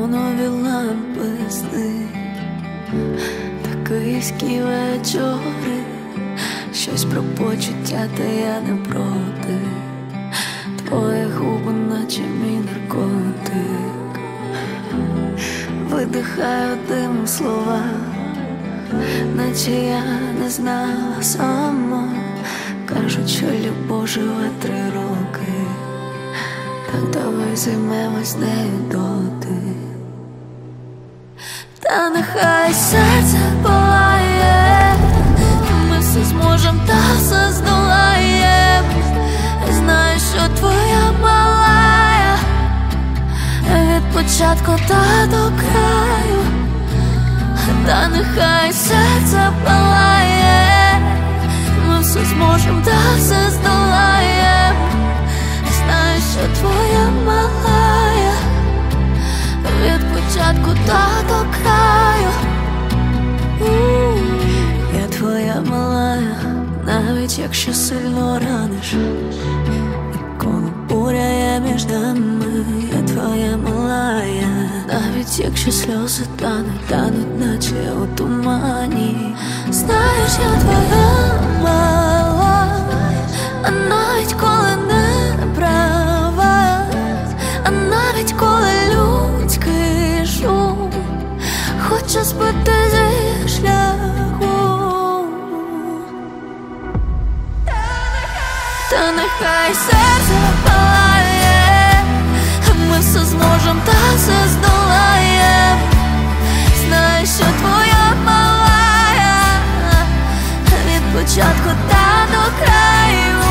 неонові лампи сни, та київські вечори, щось про почуття, та я не проти. Твої губи, наче мій наркотик, видихаю дим слова, наче я не знала сама. Кажуть, що любов живе 3 роки, так давай займемось нею доти. Та нехай серце палає, ми все зможем та все здолаєм. Знаю, що твоя малая від початку та до краю. Та нехай серце палає, ми все зможем та все здолаєм. Знаю, що твоя малая від початку та до краю. Я твоя малая, навіть якщо сильно раниш, і коли буря є між нами. Я твоя малая, навіть якщо сльози тануть, наче у тумані. Знаєш, я твоя малая, а навіть коли не права, а навіть коли людський шум хоче збити зі шляху. Та нехай серце палає, ми все зможем та все здолаєм. Знаю, що твоя малая від початку та до краю.